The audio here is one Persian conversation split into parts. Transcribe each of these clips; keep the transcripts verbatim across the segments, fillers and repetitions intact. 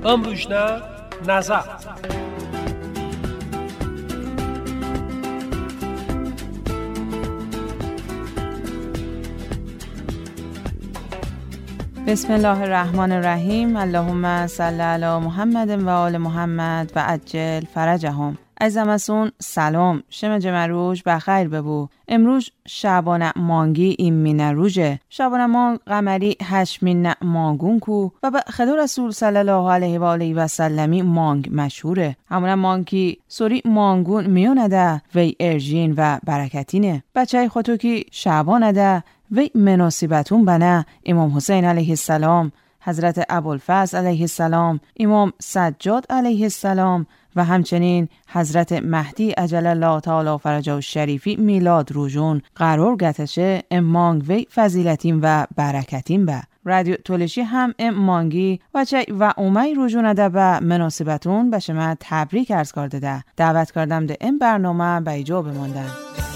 امروزنا نظر. بسم الله الرحمن الرحیم. اللهم صل علی محمد و آل محمد و عجل فرجهم. عزیزمسون سلام، شما جمروج بخیر ببو. امروز شعبان مانگی این مینه روژه. شعبان مانگ قمری هشت مینه مانگون کو و به خدا رسول صلی الله علیه و آله و سلمی مانگ مشهوره. همون مانگی سوری مانگون میونه ده وی ارجین و برکتینه. بچه خودتو که شعبان ده وی مناسبتون بنه امام حسین علیه السلام، حضرت ابوالفضل علیه السلام، امام سجاد علیه السلام و همچنین حضرت مهدی عجل الله تعالی فرجه الشریفی میلاد روزون قرار گتشه امانگ وی فضیلتین و برکتین به رادیو تولشی هم ام مانگی و چه و اومی روزون ده به مناسبتون به شما تبریک عرض کرده ده. دعوت کردم ده ام برنامه به ایجا بماندن.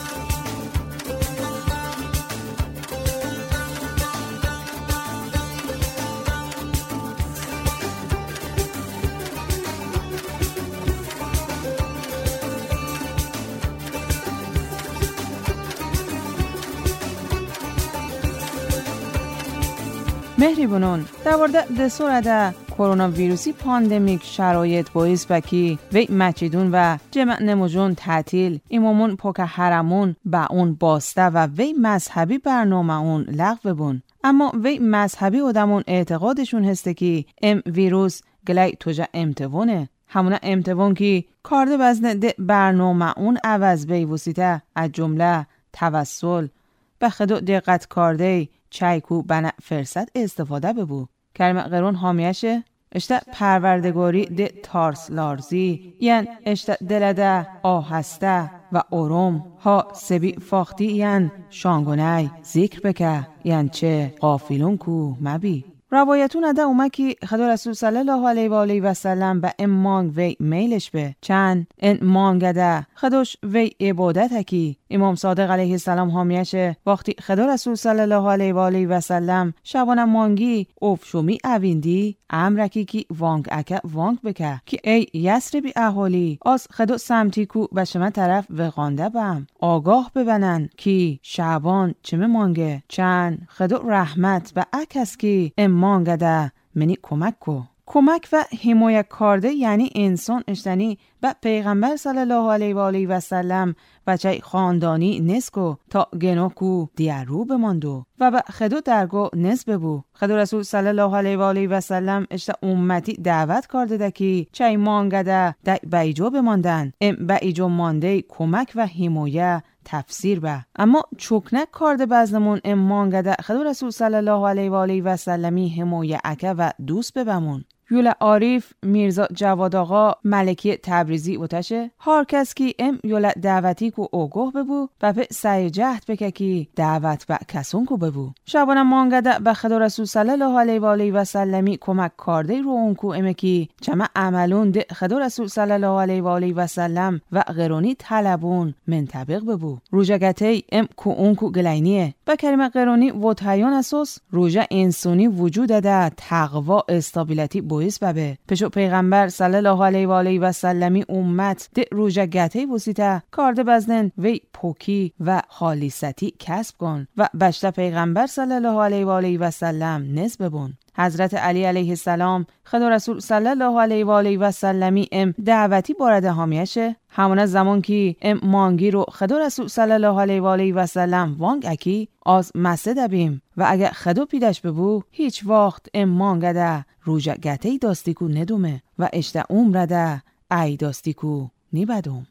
مهری بونون در مورد دستور ده کرونا ویروسی پاندمیک شرایط باعث بکی وی مچیدون و جمع نموجون تعطیل ایمامون پاک حرمون با اون باسته و وی مذهبی برنامه اون لغو بون. اما وی مذهبی آدمون اعتقادشون هسته که ام ویروس گلای توجه امتوونه، همونه امتوون که کارده بزن ده برنامه اون عوض بی وسیطه از جمله توسل به خدا دقت کرده چایکو بنا فرصت استفاده ببو. کلمه قرون حامیشه اشته پروردگاری ده تارس لارزی یعن اشته دلده آهسته و اروم ها سبی فاختی یعن شانگونای ذکر بکه یعن چه غافلون کو مبی. روایتون ده اومه که خدا رسول صلی الله علیه و آله و سلم به ام مانگ وی میلش به چند این مانگ ده خداش وی عبادت هکی. امام صادق علیه السلام حامیشه وقتی خدا رسول صلی الله علیه و آله و سلم شبانه مانگی افشومی اویندی امرکی که وانگ اکه وانگ بکه که ای یسربی اهالی از خدا سمتی کو به شما طرف وقانده بم آگاه ببنن که شعبان چمه مانگه چند خدا رحمت و اکس که ام مانگ ده منی کمک کو. کمک و حمایت کرده یعنی انسان اشتنی به پیغمبر صلی الله علیه و آله و سلم بچه خاندانی نسکو تا گنوکو دیارو بماندو و به خدا درگاه نسبه بو. خدا رسول صلی الله علیه و آله و سلم اشتا امتی دعوت کرده ده که چای مانگده ده بیجا بماندن ام بیجا مانده کمک و حمایت تفسیر به. اما چوکنک کرده بزنمون ام مانگده خدا رسول صلی الله علیه و آله و سلمی حمایت اکه و دوست ببمون. یولا عارف میرزا جواد آقا ملکی تبریزی اوتشه هر کس کی ام یولا دعوتی کو اوگوه ببو و به سعی جهد بکه کی دعوت با کسون کو ببو. شبانه مانگده به خدا رسول صلی الله علیه و آله و سلمی کمک کرده رو اون کو ام کی چما عملون ده خدا رسول صلی الله علیه و آله و سلم و غیرونی طلبون منطبق ببو. روجگتی ام کو اون کو گلینیه با کلمه غیرونی و تایون اساس روجه انسانی وجود ده تقوا استابیلیتی باعث ببه. پشو پیغمبر صلی الله علیه و آله و سلمی امت ده روژه گته وسیطه کارده بزنن وی پوکی و خالیستی کسب کن و بشته پیغمبر صلی الله علیه و آله و سلم نسبه بون. حضرت علی علیه السلام خدا رسول صلی الله علیه و آله و سلمی ام دعوتی بارده حامیشه همون زمان که ام مانگی رو خدا رسول صلی الله علیه و آله و سلم وانگ اکی از مسجد بیم و اگه خدا پیدش ببو هیچ وقت ام مانگ ده روژه گته داستی کو ندومه و اشته عمر ده ای داستی کو نیبدوم.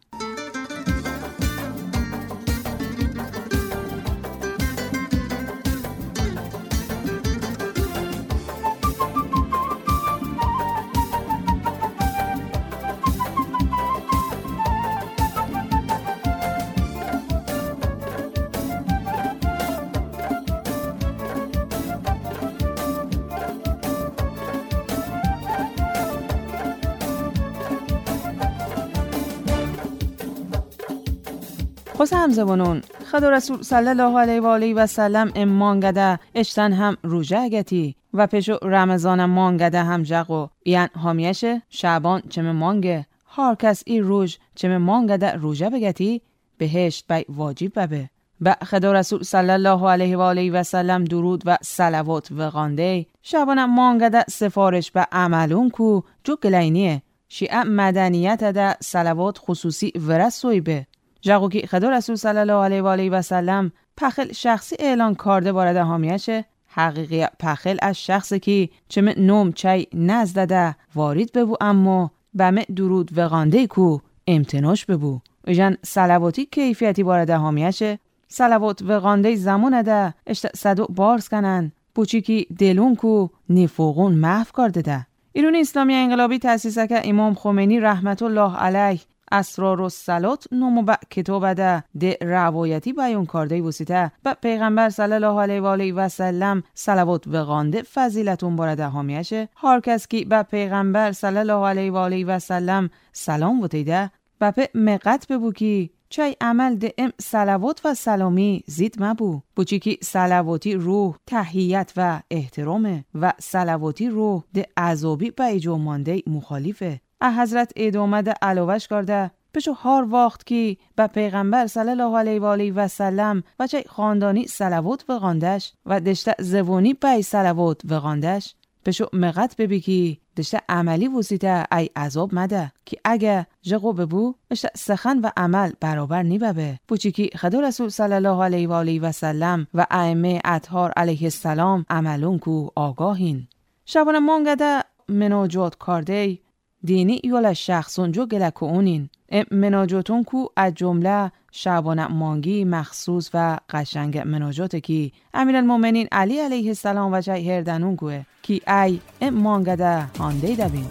خوز همزبانون خدا رسول صلی الله علیه و آله و سلم امانگده اشتن هم روژه اگتی و پشو رمضان مانگده همجقو یعن هامیشه شعبان چمه مانگه هر کس ای روژ چمه مانگده روژه بگتی بهشت بای واجب ببه. و خدا رسول صلی الله علیه و آله و سلم درود و صلوات و غانده شعبان مانگده سفارش به عملون کو جو گلینیه شیعه مدنیت ده صلوات خصوصی ورسوی به جاگو که خدا رسول صلی الله علیه و آله و سلم پخل شخصی اعلان کرده بارده هامیشه حقیقی پخل از شخصی که چمه نوم چای نزدده وارد ببو اما بمه درود و غانده کو امتناش ببو ایجان صلواتی کیفیتی بارده هامیشه صلوات و غانده زمان ده اشت صدو بارز کنن بوچی که دلون کو نفوقون محو کرده ده. ایران اسلامی انقلابی تأسیسه که امام خمینی رحمت الله علیه اسرار الصلات نومو با کتاب ده ده روایتی بیان کرده وسیته و پیغمبر صلی الله علیه و آله و سلم صلوات و غانده فضیلتون بارده هامیشه هر کس که به پیغمبر صلی الله علیه و آله و سلم سلام وتیده و په مقت ببو کی چای عمل ده ام صلوات و سلامی زید مبو بوچی کی صلواتی روح تحییت و احترامه و صلواتی روح ده عذابی به ایجو مانده مخالفه. اه حضرت ادامه ده علاوش کرده پشو هر وقت کی به پیغمبر صلی الله علیه و آله و سلم و چای خاندانی صلوات و غاندش و دشته زبونی به صلوات و غاندش پشو مقت ببی کی دشته عملی وسیته ای عذاب مده که اگه جقو ببو اشته سخن و عمل برابر نیبه بوچی که خدا رسول صلی الله علیه و آله و سلم و ائمه اطهار علیه السلام عملون کو آگاهین. شبان مانگده مناجات کرده دینی یولا شخصون جو گلکو اونین مناجاتون کو از جمله شعبان مانگی مخصوص و قشنگ مناجات کی امیرالمومنین علی علیه السلام و جای هردنون کوه کی ای ام مانگده هانده دبین.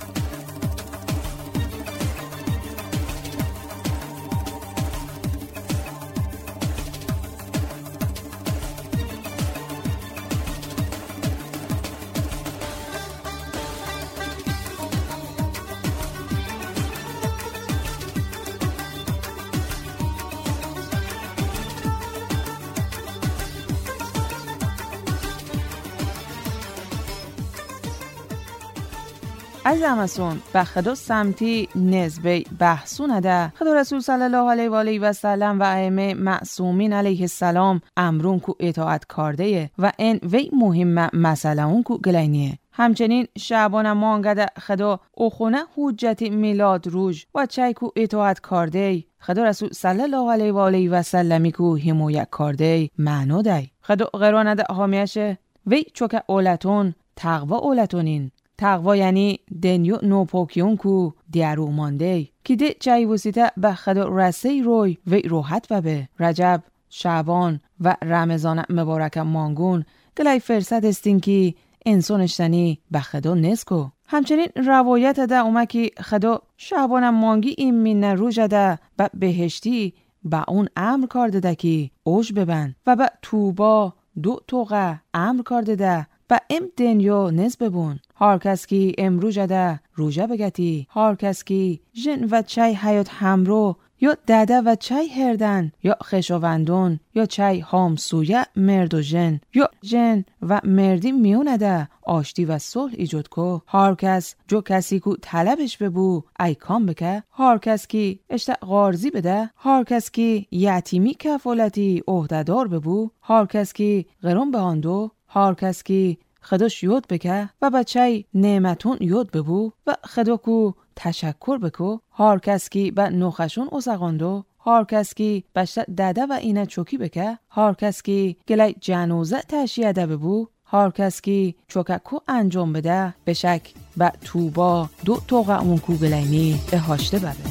از امسون به خدا سمتی نزبه بحثونه ده خدا رسول صلی الله علیه و آله و سلم و ائمه معصومین علیه السلام امرون کو اطاعت کرده و این وی مهم مسئله اون کو گلینیه. همچنین شعبان مانگده خدا اخونه حجت میلاد روز و چای کو اطاعت کرده خدا رسول صلی الله علیه و آله و سلمی کو حمایت کرده معنی ده خدا قرانه ده هامیشه وی چوک اولتون تقوا اولتونین تقوا یعنی دنیو نوپوکیون کو دیارو مانده که ده چای وسیته به خدا رسی روی وی روحت و به رجب شعبان و رمضان مبارک مانگون گلای فرصت استین که انسانشتنی به خدا نسکو. همچنین روایت ده اومه که خدا شعبان مانگی این مین روژه ده به بهشتی به اون امر کرده ده که اوش ببن و به توبا دو توقه امر کرده ده با ام دنیا نز ببون هر کس کی امروز ده روژه بگتی هر کس کی جن و چای حیات همرو یا دده و چای هردن یا خشاوندون یا چای همسویه مرد و جن یا جن و مردی میونه ده آشتی و صلح ایجاد کو هر کس جو کسی کو طلبش ببو ای کام بکه هر کس کی اشت غارزی بده هر کس کی یتیمی کفالتی عهدهدار ببو هر کس کی غرام بهاندو هر کس کی خداش یاد بکه و بچه نعمتون یاد ببو و خدا کو تشکر بکو هر کس کی به نوخشون ازغاندو هر کس کی بشت دده و اینه چوکی بکه هر کس کی گلی جنوزه تشیه ده ببو هر کس کی چوککو انجام بده بشک به توبا دو توقع اون کو گلینی به هاشته ببه.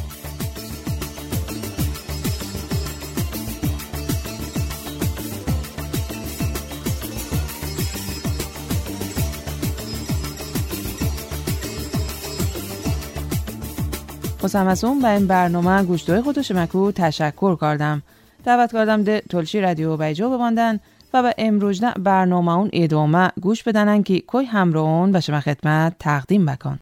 خواستم از اون به این برنامه گوشتوی خودش مکو تشکر کردم. دعوت کردم ده تلشی رادیو بیجا بباندن و به امروز نه برنامه اون ادامه گوش بدنن که کوی همراهون به شما خدمت تقدیم بکن.